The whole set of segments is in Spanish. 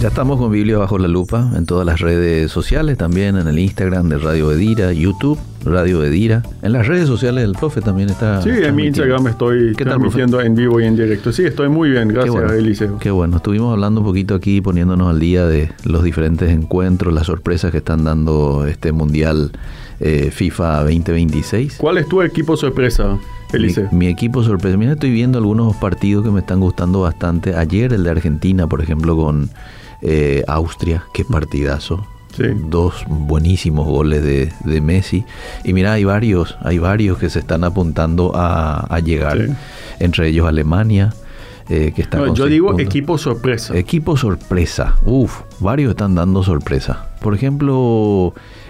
Ya estamos con Biblia Bajo la Lupa en todas las redes sociales, también en el Instagram de Radio Bedira, YouTube, Radio Bedira. En las redes sociales del profe también está. Sí, en mi Instagram estoy transmitiendo en vivo y en directo. Sí, estoy muy bien, gracias, Eliseo. Qué bueno, estuvimos hablando un poquito aquí, poniéndonos al día de los diferentes encuentros, las sorpresas que están dando este Mundial FIFA 2026. ¿Cuál es tu equipo sorpresa, Eliseo? Mi equipo sorpresa. Mira, estoy viendo algunos partidos que me están gustando bastante. Ayer el de Argentina, por ejemplo, con Austria, qué partidazo. Sí. 2 buenísimos goles de Messi. Y mira, hay varios que se están apuntando a llegar. Sí. Entre ellos Alemania, que está con yo digo puntos. Equipo sorpresa. Equipo sorpresa. Varios están dando sorpresa. Por ejemplo,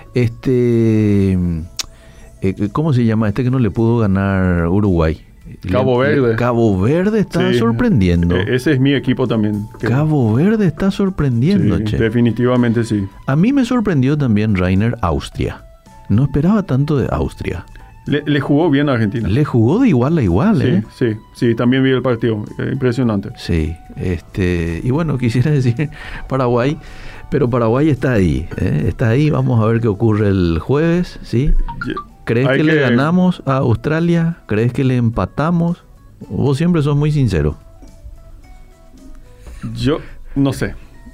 ¿cómo se llama? Que no le pudo ganar Uruguay. Cabo Verde. Cabo Verde está sorprendiendo. Ese es mi equipo también. Cabo Verde está sorprendiendo, che. Definitivamente sí. A mí me sorprendió también Rainer Austria. No esperaba tanto de Austria. Le jugó bien a Argentina. Le jugó de igual a igual, Sí, también vi el partido. Impresionante. Sí, y bueno, quisiera decir Paraguay, pero Paraguay está ahí. Está ahí, vamos a ver qué ocurre el jueves, ¿sí? ¿Crees que le ganamos a Australia? ¿Crees que le empatamos? Vos siempre sos muy sincero. Yo no sé.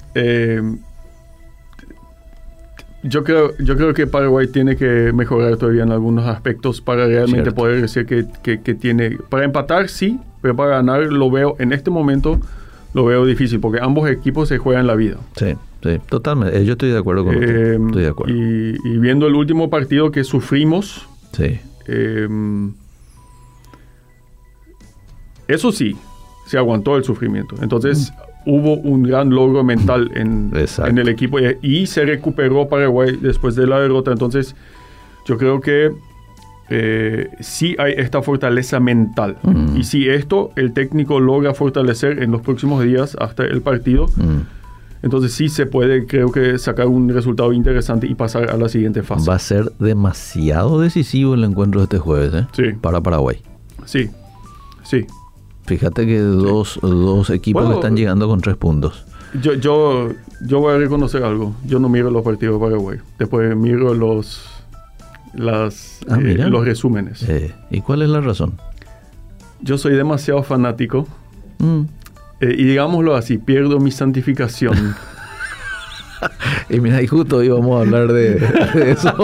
Yo creo que Paraguay tiene que mejorar todavía en algunos aspectos para realmente poder decir que tiene... Para empatar sí, pero para ganar lo veo, en este momento, lo veo difícil, porque ambos equipos se juegan la vida. Sí, totalmente. Yo estoy de acuerdo con usted. Estoy de acuerdo. Y viendo el último partido que sufrimos... Sí. Eso sí, se aguantó el sufrimiento. Entonces... Hubo un gran logro mental en el equipo y se recuperó Paraguay después de la derrota. Entonces, yo creo que sí hay esta fortaleza mental. Y si esto el técnico logra fortalecer en los próximos días hasta el partido, entonces sí se puede, creo que, sacar un resultado interesante y pasar a la siguiente fase. Va a ser demasiado decisivo el encuentro de este jueves, Sí. Para Paraguay. Sí. Fíjate que dos equipos que están llegando con 3 puntos. Yo voy a reconocer algo. Yo no miro los partidos de Paraguay. Después miro los resúmenes. ¿Y cuál es la razón? Yo soy demasiado fanático. Y digámoslo así, pierdo mi santificación. Y mira, y justo íbamos a hablar de eso.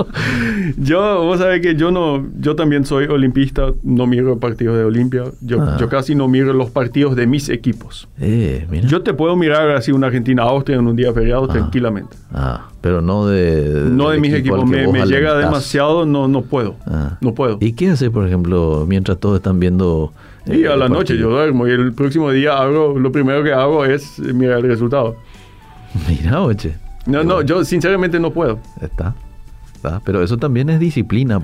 Vos sabés que yo también soy olimpista, no miro partidos de Olimpia. Yo casi no miro los partidos de mis equipos. Mira. Yo te puedo mirar así una Argentina-Austria en un día feriado tranquilamente. Pero no de mis equipos. Me llega demasiado, no puedo. No puedo. ¿Y qué hace, por ejemplo, mientras todos están viendo? Y a la noche yo duermo y el próximo día lo primero que hago es mirar el resultado. Mira, oye. No, yo sinceramente no puedo. Está. Pero eso también es disciplina,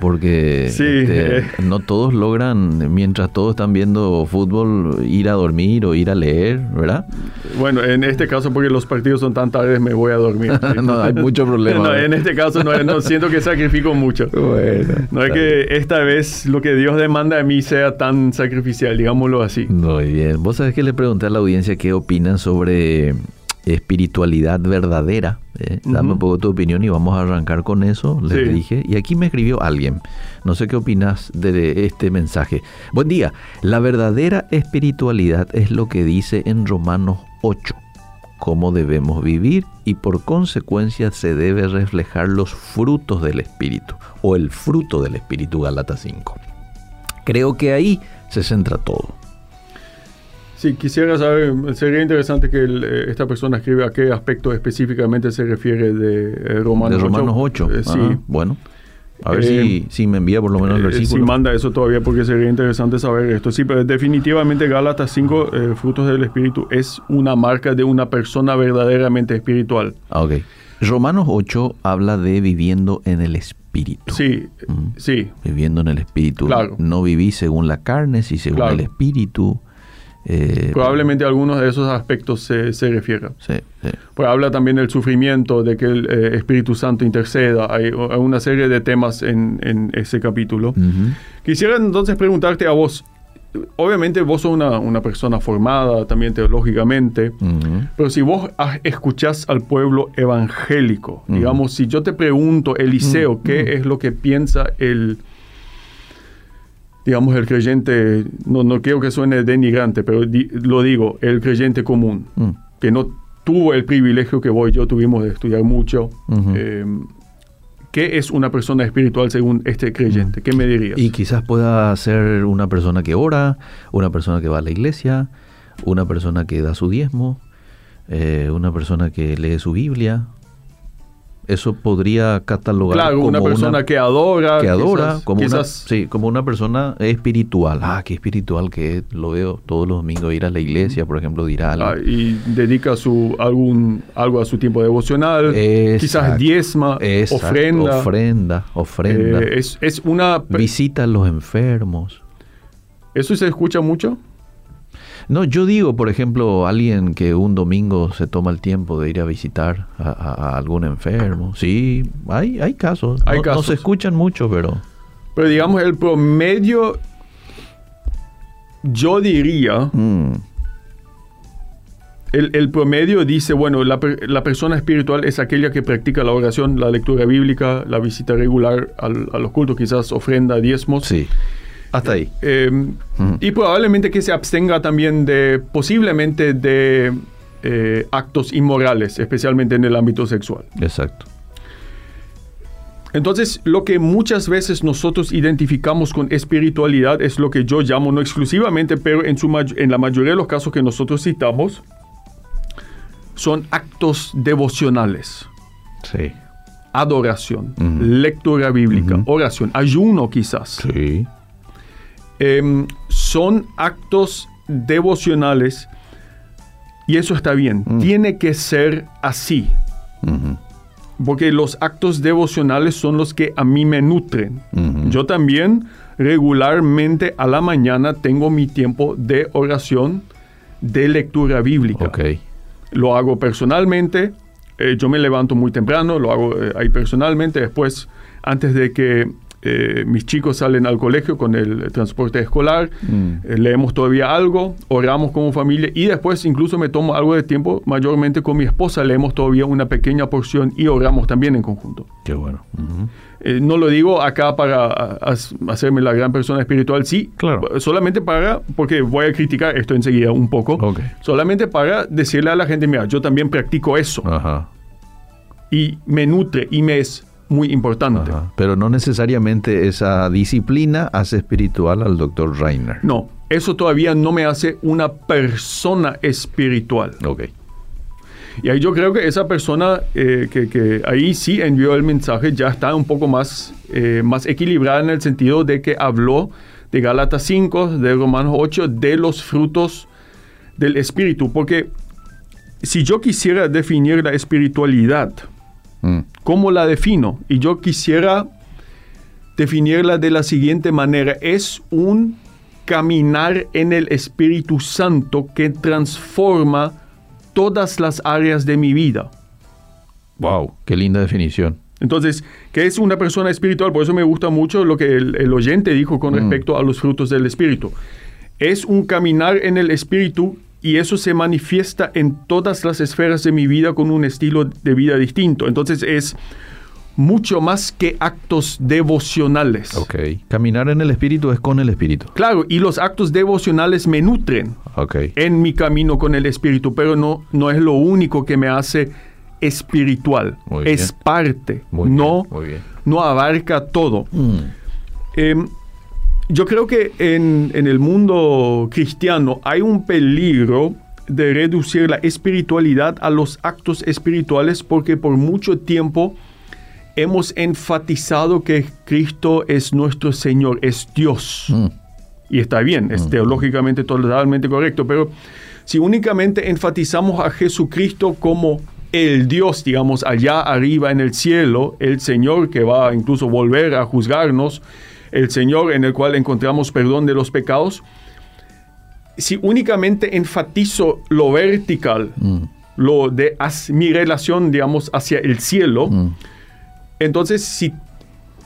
porque no todos logran, mientras todos están viendo fútbol, ir a dormir o ir a leer, ¿verdad? Bueno, en este caso, porque los partidos son tan tardes, me voy a dormir. No, hay mucho problema. No, en este caso no siento que sacrifico mucho. Bueno. No es que esta vez lo que Dios demanda de mí sea tan sacrificial, digámoslo así. Muy bien. Vos sabés que le pregunté a la audiencia qué opinan sobre espiritualidad verdadera. Dame un poco tu opinión y vamos a arrancar con eso, les dije. Y aquí me escribió alguien. No sé qué opinas de este mensaje. Buen día. La verdadera espiritualidad es lo que dice en Romanos 8. Cómo debemos vivir y por consecuencia se debe reflejar los frutos del Espíritu. O el fruto del Espíritu, Gálatas 5. Creo que ahí se centra todo. Sí, quisiera saber, sería interesante que esta persona escriba a qué aspecto específicamente se refiere de Romanos 8. De Romanos 8. Sí. Bueno, a ver si me envía por lo menos el versículo. Si manda eso todavía, porque sería interesante saber esto. Sí, pero definitivamente Gálatas 5, frutos del Espíritu, es una marca de una persona verdaderamente espiritual. Ok. Romanos 8 habla de viviendo en el Espíritu. Sí. Viviendo en el Espíritu. Claro. No vivís según la carne, sino según el Espíritu. Probablemente algunos de esos aspectos se refieran. Sí. Pues habla también del sufrimiento, de que el Espíritu Santo interceda. Hay una serie de temas en ese capítulo. Quisiera entonces preguntarte a vos, obviamente vos sos una persona formada también teológicamente, pero si vos escuchás al pueblo evangélico, digamos, si yo te pregunto, Eliseo, ¿qué es lo que piensa el creyente, no quiero que suene denigrante, pero lo digo, el creyente común, que no tuvo el privilegio que vos y yo tuvimos de estudiar mucho, ¿qué es una persona espiritual según este creyente? ¿Qué me dirías? Y quizás pueda ser una persona que ora, una persona que va a la iglesia, una persona que da su diezmo, una persona que lee su Biblia. Eso podría catalogar como una persona que adora. Que adora, como una persona espiritual. Qué espiritual que es. Lo veo todos los domingos ir a la iglesia, por ejemplo, dirá algo. Y dedica algo a su tiempo devocional. Quizás diezma, ofrenda. Es una... Visita a los enfermos. ¿Eso se escucha mucho? No, yo digo, por ejemplo, alguien que un domingo se toma el tiempo de ir a visitar a algún enfermo. Sí, hay casos. No se escuchan mucho, pero... Pero digamos, el promedio, yo diría... El promedio dice, bueno, la persona espiritual es aquella que practica la oración, la lectura bíblica, la visita regular a los cultos, quizás ofrenda, diezmos. Sí. Hasta ahí. Y probablemente que se abstenga también posiblemente de actos inmorales, especialmente en el ámbito sexual. Exacto. Entonces, lo que muchas veces nosotros identificamos con espiritualidad es lo que yo llamo, no exclusivamente, pero en la mayoría de los casos que nosotros citamos, son actos devocionales. Sí. Adoración, lectura bíblica, oración, ayuno quizás. Sí. Son actos devocionales y eso está bien. Tiene que ser así. Porque los actos devocionales son los que a mí me nutren. Yo también regularmente a la mañana tengo mi tiempo de oración, de lectura bíblica. Okay. Lo hago personalmente. Yo me levanto muy temprano, lo hago ahí personalmente. Después, antes de que mis chicos salen al colegio con el transporte escolar, leemos todavía algo, oramos como familia y después incluso me tomo algo de tiempo, mayormente con mi esposa, leemos todavía una pequeña porción y oramos también en conjunto. Qué bueno. No lo digo acá para hacerme la gran persona espiritual, sí, claro. Solamente porque voy a criticar esto enseguida un poco, solamente para decirle a la gente, mira, yo también practico eso. Ajá. Y me nutre y me es muy importante. Ajá. Pero no necesariamente esa disciplina hace espiritual al Dr. Reiner. No, eso todavía no me hace una persona espiritual. Ok. Y ahí yo creo que esa persona que ahí sí envió el mensaje ya está un poco más equilibrada en el sentido de que habló de Gálatas 5, de Romanos 8, de los frutos del espíritu. Porque si yo quisiera definir la espiritualidad, ¿cómo la defino? Y yo quisiera definirla de la siguiente manera. Es un caminar en el Espíritu Santo que transforma todas las áreas de mi vida. ¡Wow! ¡Qué linda definición! Entonces, ¿qué es una persona espiritual? Por eso me gusta mucho lo que el oyente dijo con respecto a los frutos del Espíritu. Es un caminar en el Espíritu y eso se manifiesta en todas las esferas de mi vida con un estilo de vida distinto. Entonces es mucho más que actos devocionales. Ok. Caminar en el Espíritu es con el Espíritu. Claro, y los actos devocionales me nutren en mi camino con el Espíritu, pero no es lo único que me hace espiritual. Muy bien. Es parte. Muy bien. No abarca todo. Yo creo que en el mundo cristiano hay un peligro de reducir la espiritualidad a los actos espirituales porque por mucho tiempo hemos enfatizado que Cristo es nuestro Señor, es Dios. Y está bien, es teológicamente totalmente correcto, pero si únicamente enfatizamos a Jesucristo como el Dios, digamos, allá arriba en el cielo, el Señor que va a incluso volver a juzgarnos, el Señor en el cual encontramos perdón de los pecados, si únicamente enfatizo lo vertical, lo de mi relación, digamos, hacia el cielo, entonces si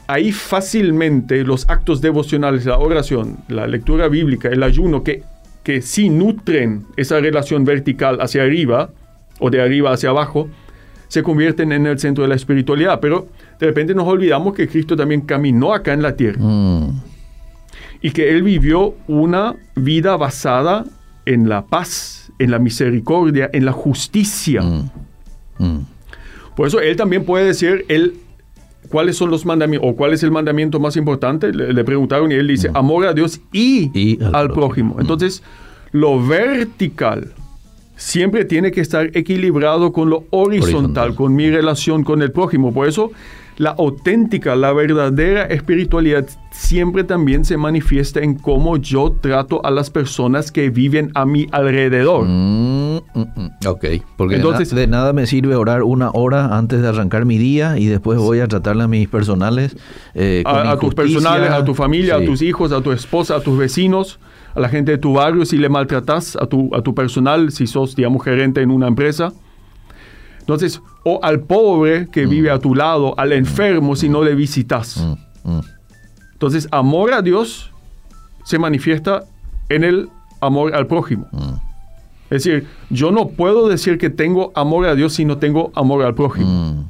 ahí fácilmente los actos devocionales, la oración, la lectura bíblica, el ayuno, que sí nutren esa relación vertical hacia arriba o de arriba hacia abajo, se convierten en el centro de la espiritualidad. Pero de repente nos olvidamos que Cristo también caminó acá en la tierra. Y que Él vivió una vida basada en la paz, en la misericordia, en la justicia. Por eso Él también puede decir, ¿cuáles son los mandamientos? ¿O cuál es el mandamiento más importante? Le preguntaron y Él dice, amor a Dios y al prójimo. Entonces, lo vertical siempre tiene que estar equilibrado con lo horizontal, con mi relación con el prójimo. Por eso, la auténtica, la verdadera espiritualidad siempre también se manifiesta en cómo yo trato a las personas que viven a mi alrededor. Ok, porque entonces, de nada me sirve orar 1 hora antes de arrancar mi día y después voy a tratarle a mis personales a tus personales, a tu familia, a tus hijos, a tu esposa, a tus vecinos, a la gente de tu barrio, si le maltratas a tu personal, si sos, digamos, gerente en una empresa. Entonces, o al pobre que vive a tu lado, al enfermo si no le visitas. Entonces, amor a Dios se manifiesta en el amor al prójimo. Es decir, yo no puedo decir que tengo amor a Dios si no tengo amor al prójimo.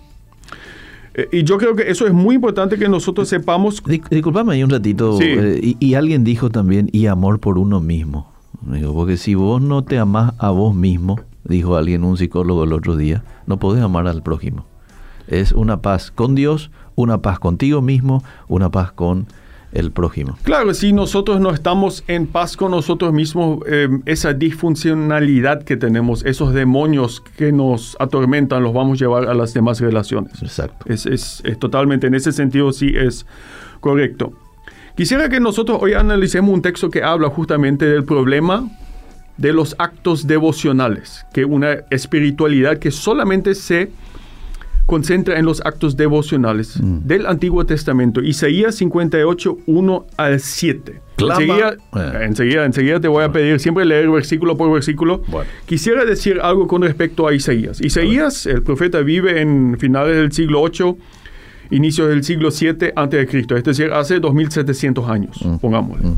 Y yo creo que eso es muy importante que nosotros sepamos. Disculpame ahí un ratito. Sí. Y alguien dijo también, y amor por uno mismo. Digo, porque si vos no te amás a vos mismo, dijo alguien, un psicólogo el otro día, no podés amar al prójimo. Es una paz con Dios, una paz contigo mismo, una paz con el prójimo. Claro, si nosotros no estamos en paz con nosotros mismos, esa disfuncionalidad que tenemos, esos demonios que nos atormentan, los vamos a llevar a las demás relaciones. Exacto. Es totalmente, en ese sentido sí es correcto. Quisiera que nosotros hoy analicemos un texto que habla justamente del problema de los actos devocionales, que una espiritualidad que solamente se concentra en los actos devocionales del Antiguo Testamento. Isaías 58, 1 al 7. Enseguida te voy a pedir siempre leer versículo por versículo. Bueno. Quisiera decir algo con respecto a Isaías. Isaías, el profeta, vive en finales del siglo 8, inicios del siglo 7 a.C., es decir, hace 2700 años, pongámosle.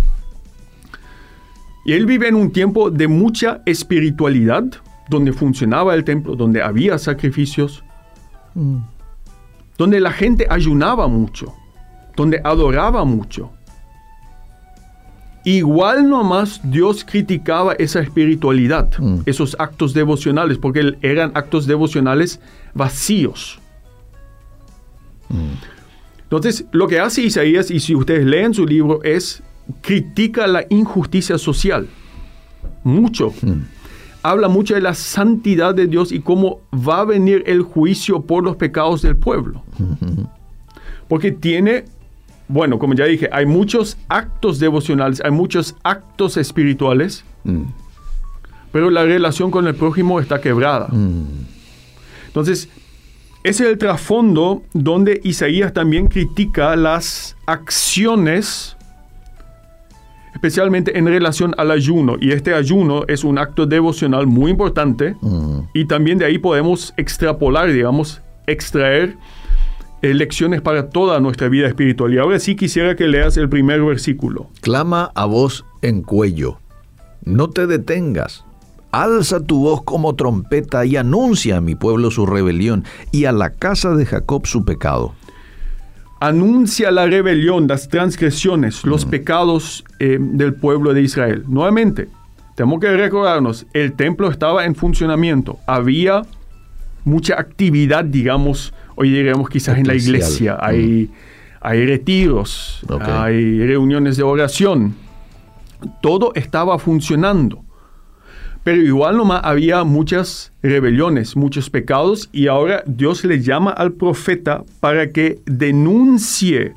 Y él vive en un tiempo de mucha espiritualidad, donde funcionaba el templo, donde había sacrificios, donde la gente ayunaba mucho, donde adoraba mucho. Igual nomás Dios criticaba esa espiritualidad, esos actos devocionales, porque eran actos devocionales vacíos. Entonces, lo que hace Isaías, y si ustedes leen su libro, es critica la injusticia social. Mucho. Habla mucho de la santidad de Dios y cómo va a venir el juicio por los pecados del pueblo. Porque tiene, bueno, como ya dije, hay muchos actos devocionales, hay muchos actos espirituales, pero la relación con el prójimo está quebrada. Entonces, ese es el trasfondo donde Isaías también critica las acciones, especialmente en relación al ayuno. Y este ayuno es un acto devocional muy importante. Y también de ahí podemos extrapolar, digamos, extraer lecciones para toda nuestra vida espiritual. Y ahora sí quisiera que leas el primer versículo. Clama a voz en cuello, no te detengas. Alza tu voz como trompeta y anuncia a mi pueblo su rebelión y a la casa de Jacob su pecado. Anuncia la rebelión, las transgresiones, los pecados del pueblo de Israel. Nuevamente, tenemos que recordarnos, el templo estaba en funcionamiento. Había mucha actividad, digamos, hoy diríamos quizás en la iglesia. Hay retiros, hay reuniones de oración. Todo estaba funcionando. Pero igual nomás había muchas rebeliones, muchos pecados, y ahora Dios le llama al profeta para que denuncie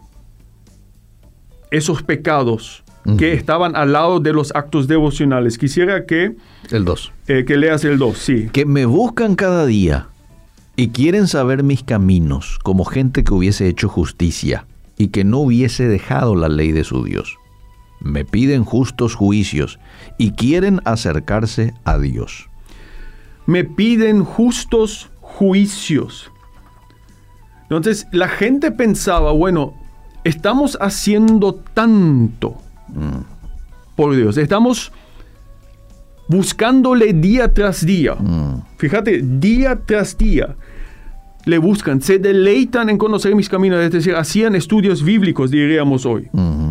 esos pecados que estaban al lado de los actos devocionales. Quisiera que... El 2. Que leas el 2, sí. Que me buscan cada día y quieren saber mis caminos, como gente que hubiese hecho justicia y que no hubiese dejado la ley de su Dios. Me piden justos juicios y quieren acercarse a Dios. Me piden justos juicios. Entonces la gente pensaba, bueno, estamos haciendo tanto por Dios, estamos buscándole día tras día. Fíjate, día tras día le buscan, se deleitan en conocer mis caminos, es decir, hacían estudios bíblicos, diríamos hoy.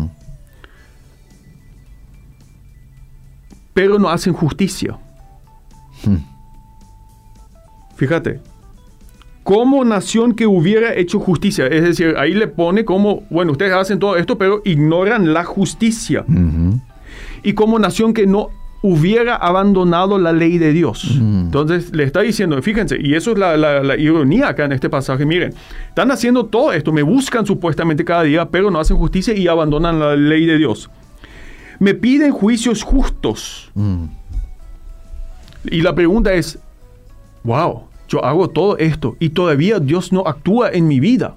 Pero no hacen justicia. Fíjate, como nación que hubiera hecho justicia, es decir, ahí le pone como, bueno, ustedes hacen todo esto, pero ignoran la justicia. Y como nación que no hubiera abandonado la ley de Dios. Entonces le está diciendo, fíjense, y eso es la ironía acá en este pasaje, miren, están haciendo todo esto, me buscan supuestamente cada día, pero no hacen justicia y abandonan la ley de Dios. Me piden juicios justos. Y la pregunta es, wow, yo hago todo esto y todavía Dios no actúa en mi vida.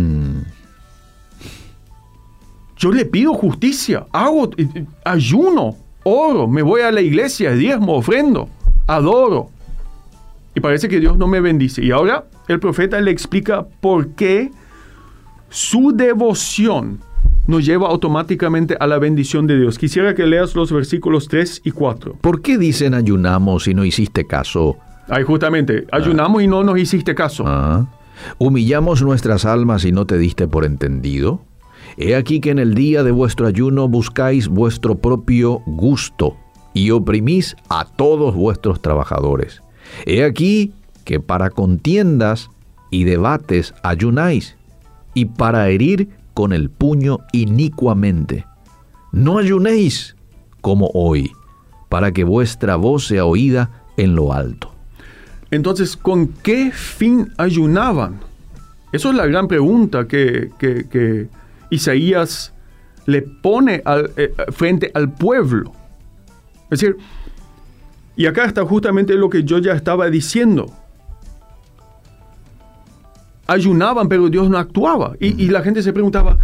Yo le pido justicia, hago ayuno, oro, me voy a la iglesia, diezmo, ofrendo, adoro. Y parece que Dios no me bendice. Y ahora el profeta le explica por qué su devoción nos lleva automáticamente a la bendición de Dios. Quisiera que leas los versículos 3 y 4. ¿Por qué dicen ayunamos y no hiciste caso? Ahí justamente, ayunamos y no nos hiciste caso. Humillamos nuestras almas y no te diste por entendido. He aquí que en el día de vuestro ayuno buscáis vuestro propio gusto y oprimís a todos vuestros trabajadores. He aquí que para contiendas y debates ayunáis, y para herir con el puño inicuamente. No ayunéis como hoy, para que vuestra voz sea oída en lo alto. Entonces, ¿con qué fin ayunaban? Eso es la gran pregunta que Isaías le pone frente al pueblo. Es decir, y acá está justamente lo que yo ya estaba diciendo. Ayunaban, pero Dios no actuaba. Y la gente se preguntaba,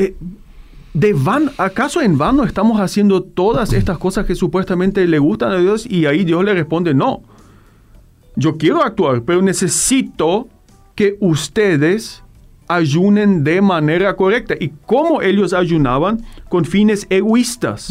¿acaso en vano estamos haciendo todas estas cosas que supuestamente le gustan a Dios? Y ahí Dios le responde, no. Yo quiero actuar, pero necesito que ustedes ayunen de manera correcta. ¿Y cómo ellos ayunaban? Con fines egoístas.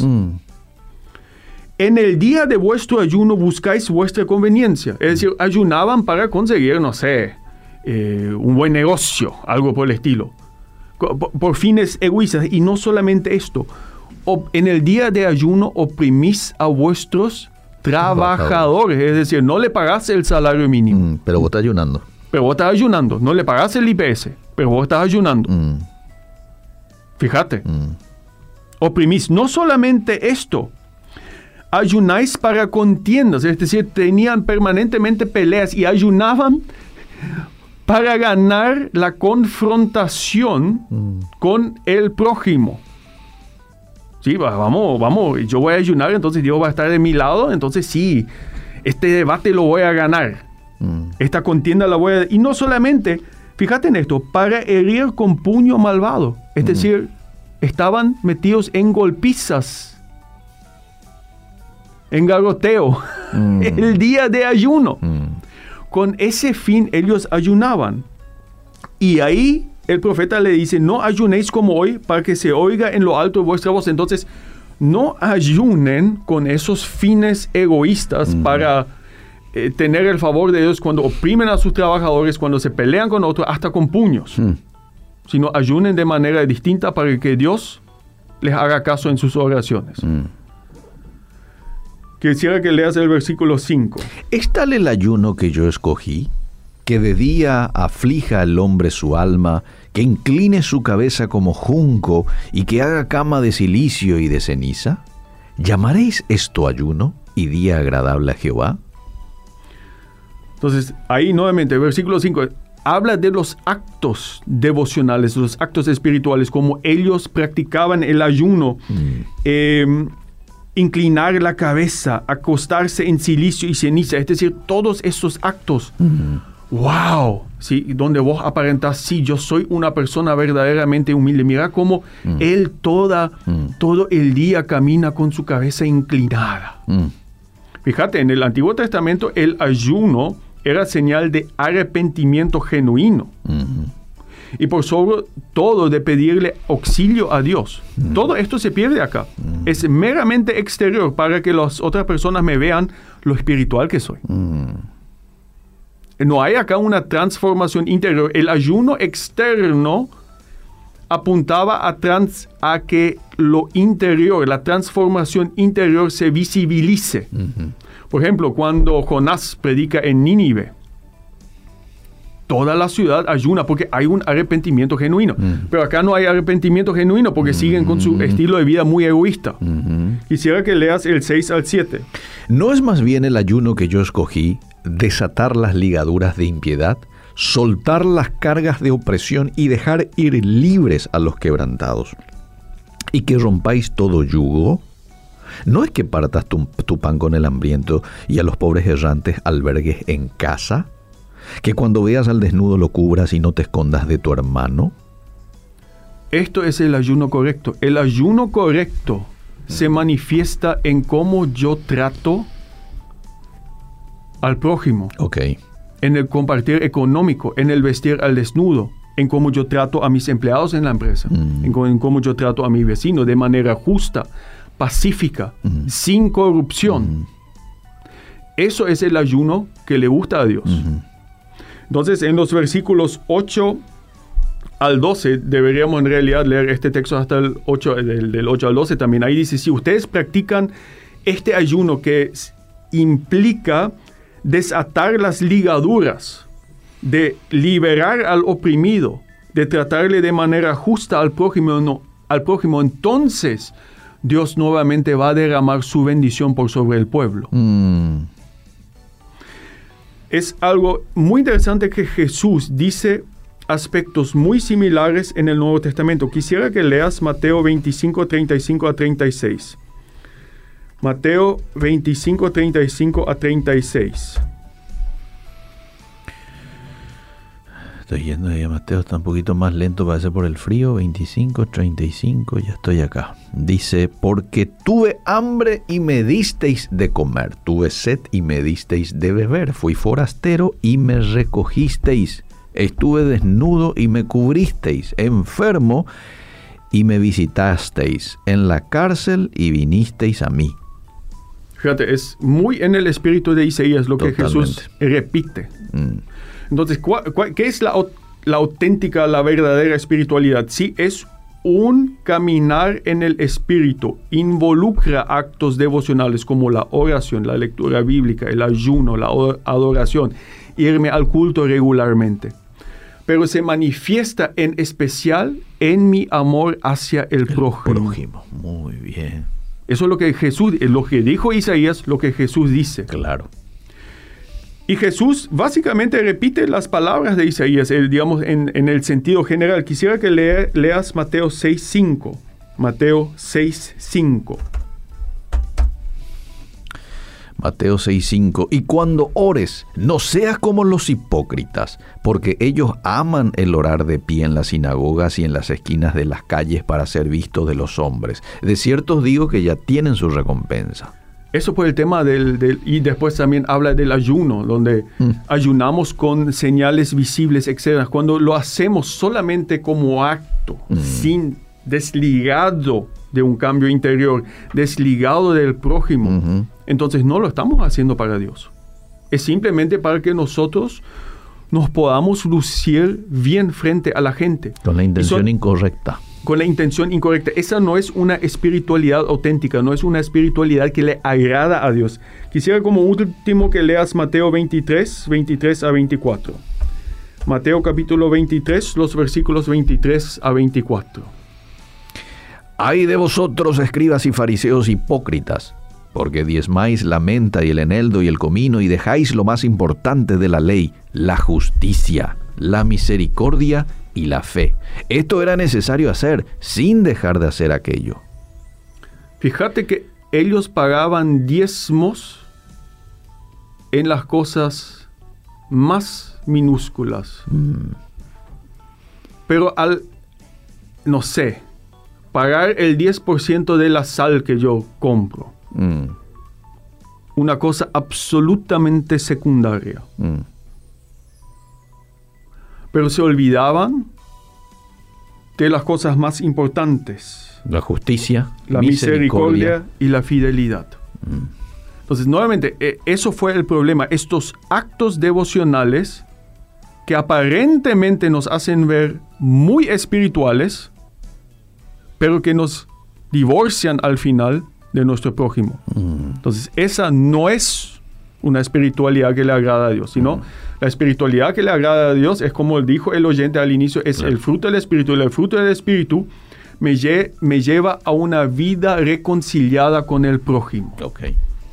En el día de vuestro ayuno buscáis vuestra conveniencia. Es decir, ayunaban para conseguir, no sé, un buen negocio, algo por el estilo. Por fines egoístas. Y no solamente esto. En el día de ayuno oprimís a vuestros trabajadores. Es decir, no le pagás el salario mínimo. Pero vos estás ayunando. Pero vos estás ayunando. No le pagás el IPS. Pero vos estás ayunando. Fíjate. Oprimís. No solamente esto. Ayunáis para contiendas. Es decir, tenían permanentemente peleas y ayunaban para ganar la confrontación con el prójimo. Sí, vamos, yo voy a ayunar, entonces Dios va a estar de mi lado, entonces sí, este debate lo voy a ganar. Esta contienda la voy a... Y no solamente, fíjate en esto, para herir con puño malvado. Es decir, estaban metidos en golpizas, en garroteo, el día de ayuno. Con ese fin ellos ayunaban. Y ahí el profeta le dice, no ayunéis como hoy para que se oiga en lo alto de vuestra voz. Entonces, no ayunen con esos fines egoístas para tener el favor de Dios cuando oprimen a sus trabajadores, cuando se pelean con otros, hasta con puños. Sino ayunen de manera distinta para que Dios les haga caso en sus oraciones. Quisiera que leas el versículo 5. ¿Es tal el ayuno que yo escogí, que de día aflija al hombre su alma, que incline su cabeza como junco y que haga cama de silicio y de ceniza? ¿Llamaréis esto ayuno y día agradable a Jehová? Entonces, ahí nuevamente, el versículo 5 habla de los actos devocionales, los actos espirituales, como ellos practicaban el ayuno. Inclinar la cabeza, acostarse en silicio y ceniza, es decir, todos estos actos. ¡Wow! ¿Sí? Donde vos aparentás, sí, yo soy una persona verdaderamente humilde. Mira cómo él todo el día camina con su cabeza inclinada. Fíjate, en el Antiguo Testamento el ayuno era señal de arrepentimiento genuino. y por sobre todo de pedirle auxilio a Dios. Todo esto se pierde acá. Es meramente exterior para que las otras personas me vean lo espiritual que soy. No hay acá una transformación interior. El ayuno externo apuntaba a que lo interior, la transformación interior se visibilice. Por ejemplo, cuando Jonás predica en Nínive, toda la ciudad ayuna porque hay un arrepentimiento genuino. Pero acá no hay arrepentimiento genuino porque siguen con su estilo de vida muy egoísta. Quisiera que leas el 6 al 7. ¿No es más bien el ayuno que yo escogí desatar las ligaduras de impiedad, soltar las cargas de opresión y dejar ir libres a los quebrantados, y que rompáis todo yugo? ¿No es que partas tu pan con el hambriento y a los pobres errantes albergues en casa? ¿Que cuando veas al desnudo lo cubras y no te escondas de tu hermano? Esto es el ayuno correcto. El ayuno correcto se manifiesta en cómo yo trato al prójimo. En el compartir económico, en el vestir al desnudo, en cómo yo trato a mis empleados en la empresa, en cómo yo trato a mi vecino de manera justa, pacífica, sin corrupción. Eso es el ayuno que le gusta a Dios. Entonces, en los versículos 8 al 12, deberíamos en realidad leer este texto hasta el 8, del 8 al 12 también. Ahí dice, si ustedes practican este ayuno que implica desatar las ligaduras, de liberar al oprimido, de tratarle de manera justa al prójimo, entonces Dios nuevamente va a derramar su bendición por sobre el pueblo. Es algo muy interesante que Jesús dice aspectos muy similares en el Nuevo Testamento. Quisiera que leas Mateo 25, 35 a 36. Mateo 25, 35 a 36. Estoy yendo ahí a Mateo, está un poquito más lento, parece por el frío. 25, 35, ya estoy acá. Dice, porque tuve hambre y me disteis de comer, tuve sed y me disteis de beber, fui forastero y me recogisteis, estuve desnudo y me cubristeis, enfermo y me visitasteis, en la cárcel y vinisteis a mí. Fíjate, es muy en el espíritu de Isaías lo que Jesús repite. Entonces, ¿qué es la auténtica, la verdadera espiritualidad? Sí, es un caminar en el espíritu. Involucra actos devocionales como la oración, la lectura bíblica, el ayuno, la adoración, irme al culto regularmente. Pero se manifiesta en especial en mi amor hacia el prójimo. Muy bien. Eso es lo que Jesús, lo que dijo Isaías, lo que Jesús dice. Claro. Y Jesús básicamente repite las palabras de Isaías, digamos, en el sentido general. Quisiera que leas Mateo 6:5. Mateo 6:5. Mateo 6:5. Y cuando ores, no seas como los hipócritas, porque ellos aman el orar de pie en las sinagogas y en las esquinas de las calles para ser vistos de los hombres. De cierto os digo que ya tienen su recompensa. Eso por el tema y después también habla del ayuno, donde ayunamos con señales visibles, etc. Cuando lo hacemos solamente como acto, sin desligado de un cambio interior, desligado del prójimo, entonces no lo estamos haciendo para Dios. Es simplemente para que nosotros nos podamos lucir bien frente a la gente. Con la intención incorrecta. Con la intención incorrecta. Esa no es una espiritualidad auténtica, no es una espiritualidad que le agrada a Dios. Quisiera como último que leas Mateo 23, 23 a 24. Mateo capítulo 23, los versículos 23 a 24. ¡Ay de vosotros, escribas y fariseos hipócritas! Porque diezmáis la menta y el eneldo y el comino y dejáis lo más importante de la ley, la justicia, la misericordia y la fe. Esto era necesario hacer sin dejar de hacer aquello. Fíjate que ellos pagaban diezmos en las cosas más minúsculas. Pero no sé, pagar el 10% de la sal que yo compro. Una cosa absolutamente secundaria. Pero se olvidaban de las cosas más importantes. La justicia, la misericordia y la fidelidad. Entonces, nuevamente, eso fue el problema. Estos actos devocionales que aparentemente nos hacen ver muy espirituales, pero que nos divorcian al final de nuestro prójimo. Entonces, esa no es una espiritualidad que le agrada a Dios, sino la espiritualidad que le agrada a Dios es, como dijo el oyente al inicio, es el fruto del Espíritu. Y el fruto del Espíritu me lleva a una vida reconciliada con el prójimo. Ok.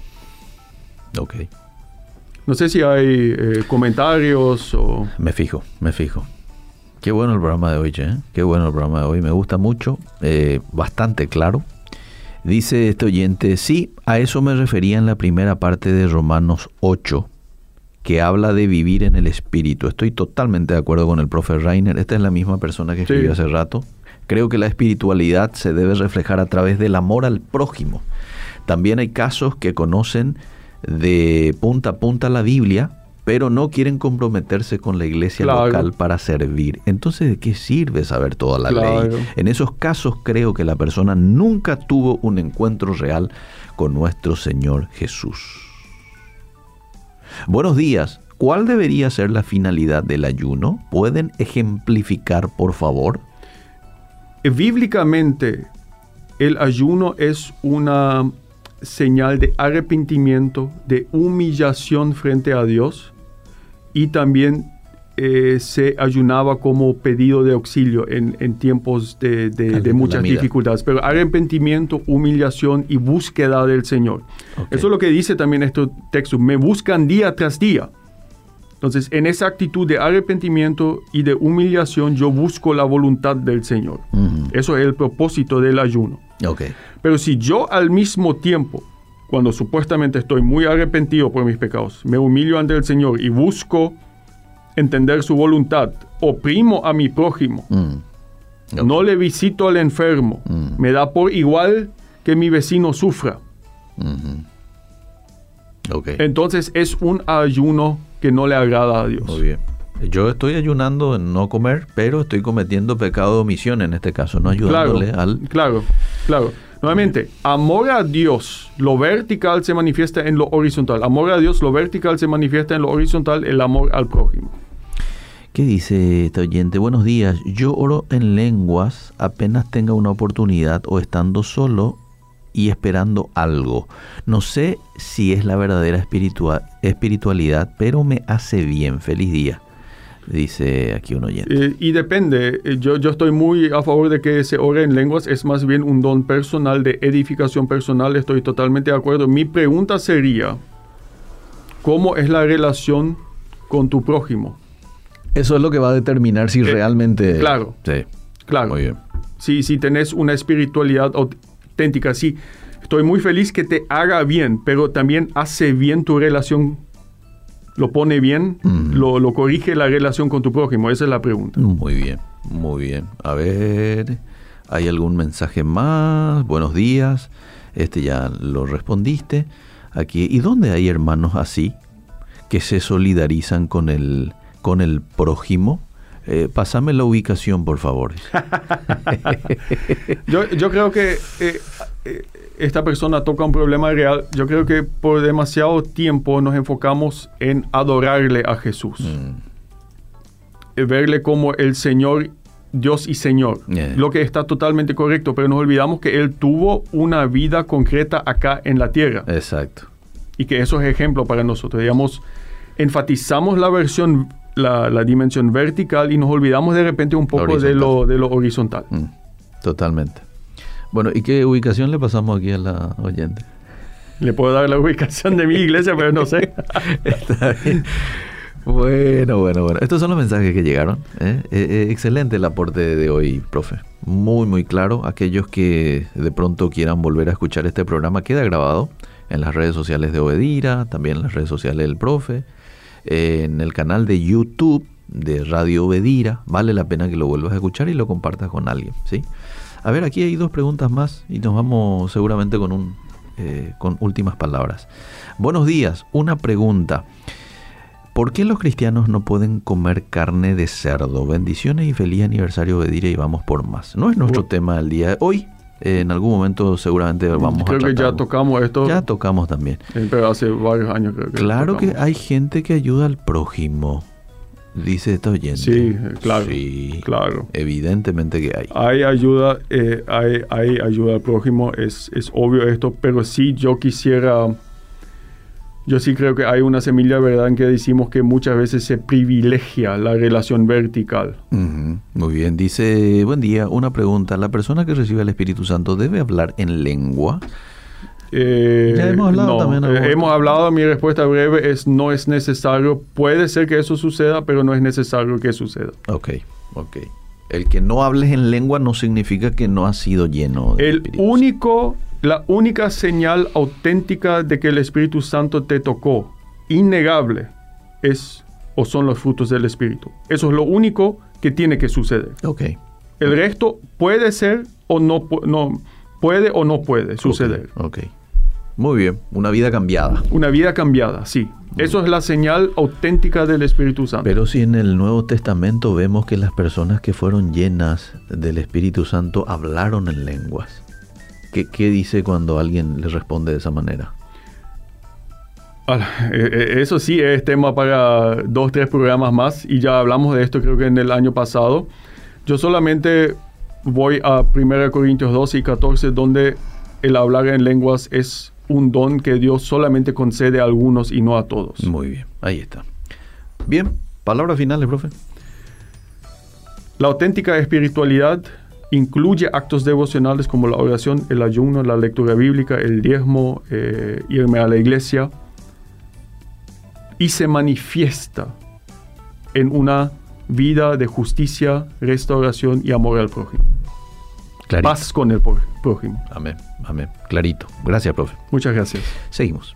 No sé si hay comentarios o... Me fijo. Qué bueno el programa de hoy, ¿eh? Qué bueno el programa de hoy. Me gusta mucho, bastante claro. Dice este oyente, sí, a eso me refería en la primera parte de Romanos 8, que habla de vivir en el Espíritu. Estoy totalmente de acuerdo con el profe Reiner. Esta es la misma persona que escribió hace rato. Creo que la espiritualidad se debe reflejar a través del amor al prójimo. También hay casos que conocen de punta a punta la Biblia, pero no quieren comprometerse con la iglesia local para servir. Entonces, ¿de qué sirve saber toda la ley? En esos casos creo que la persona nunca tuvo un encuentro real con nuestro Señor Jesús. Buenos días. ¿Cuál debería ser la finalidad del ayuno? ¿Pueden ejemplificar, por favor? Bíblicamente, el ayuno es una señal de arrepentimiento, de humillación frente a Dios, y también se ayunaba como pedido de auxilio en tiempos de muchas dificultades. Pero arrepentimiento, humillación y búsqueda del Señor. Eso es lo que dice también este texto. Me buscan día tras día. Entonces, en esa actitud de arrepentimiento y de humillación, yo busco la voluntad del Señor. Eso es el propósito del ayuno. Pero si yo al mismo tiempo, cuando supuestamente estoy muy arrepentido por mis pecados, me humillo ante el Señor y busco entender su voluntad, oprimo a mi prójimo, no le visito al enfermo, me da por igual que mi vecino sufra. Entonces es un ayuno que no le agrada a Dios. Muy bien. Yo estoy ayunando en no comer, pero estoy cometiendo pecado de omisión en este caso, no ayudándole al... Claro. Nuevamente, amor a Dios, lo vertical se manifiesta en lo horizontal. Amor a Dios, lo vertical se manifiesta en lo horizontal, el amor al prójimo. ¿Qué dice este oyente? Buenos días, yo oro en lenguas apenas tenga una oportunidad o estando solo y esperando algo. No sé si es la verdadera espiritualidad, pero me hace bien. Feliz día, dice aquí un oyente. Y depende. Yo estoy muy a favor de que se ore en lenguas. Es más bien un don personal, de edificación personal. Estoy totalmente de acuerdo. Mi pregunta sería, ¿cómo es la relación con tu prójimo? Eso es lo que va a determinar si realmente... Claro. Sí. Claro. Muy bien. Si tenés una espiritualidad auténtica, sí. Estoy muy feliz que te haga bien, pero también hace bien tu relación. ¿Lo pone bien? ¿Lo corrige la relación con tu prójimo? Esa es la pregunta. Muy bien. A ver, ¿hay algún mensaje más? Buenos días. Ya lo respondiste. Aquí. ¿Y dónde hay hermanos así que se solidarizan con el prójimo? Pásame la ubicación, por favor. Yo creo que esta persona toca un problema real. Yo creo que por demasiado tiempo nos enfocamos en adorarle a Jesús. Verle como el Señor, Dios y Señor. Lo que está totalmente correcto, pero nos olvidamos que Él tuvo una vida concreta acá en la tierra. Exacto. Y que eso es ejemplo para nosotros. Digamos, enfatizamos la dimensión vertical y nos olvidamos de repente un poco de lo horizontal. Totalmente. Bueno, ¿y qué ubicación le pasamos aquí a la oyente? Le puedo dar la ubicación de mi iglesia, pero no sé. Está bien. Bueno. Estos son los mensajes que llegaron. Excelente el aporte de hoy, profe. Muy claro. Aquellos que de pronto quieran volver a escuchar este programa, queda grabado en las redes sociales de Obedira, también en las redes sociales del profe, en el canal de YouTube de Radio Obedira. Vale la pena que lo vuelvas a escuchar y lo compartas con alguien, ¿sí? A ver, aquí hay 2 preguntas más y nos vamos seguramente con últimas palabras. Buenos días, una pregunta. ¿Por qué los cristianos no pueden comer carne de cerdo? Bendiciones y feliz aniversario, Bedira, y vamos por más. No es nuestro tema del día de hoy. En algún momento seguramente vamos a tratarlo. Creo que ya tocamos esto. Ya tocamos también. Pero hace varios años creo que claro que hay gente que ayuda al prójimo, dice esta oyente. Sí, claro. Sí, claro. Evidentemente que hay. Hay ayuda, hay ayuda al prójimo, es obvio esto, pero sí yo sí creo que hay una semilla de verdad en que decimos que muchas veces se privilegia la relación vertical. Muy bien, dice, buen día, una pregunta, ¿la persona que recibe el Espíritu Santo debe hablar en lengua? Ya hemos hablado también. Hemos hablado, mi respuesta breve es no es necesario, puede ser que eso suceda, pero no es necesario que suceda. Ok. El que no hables en lengua no significa que no has sido lleno del Espíritu Santo. La única señal auténtica de que el Espíritu Santo te tocó, innegable, son los frutos del Espíritu. Eso es lo único que tiene que suceder. Okay. El resto puede ser o no puede suceder. Okay. Muy bien, una vida cambiada. Una vida cambiada, sí. Eso es la señal auténtica del Espíritu Santo. Pero si en el Nuevo Testamento vemos que las personas que fueron llenas del Espíritu Santo hablaron en lenguas. ¿Qué dice cuando alguien le responde de esa manera? Eso sí es tema para 2-3 programas más y ya hablamos de esto creo que en el año pasado. Yo solamente voy a 1 Corintios 12 y 14 donde el hablar en lenguas es un don que Dios solamente concede a algunos y no a todos. Muy bien, ahí está. Bien, palabras finales, profe. La auténtica espiritualidad incluye actos devocionales como la oración, el ayuno, la lectura bíblica, el diezmo, irme a la iglesia, y se manifiesta en una vida de justicia, restauración y amor al prójimo. Clarito. Paz con el prójimo. Amén. Clarito. Gracias, profe. Muchas gracias. Seguimos.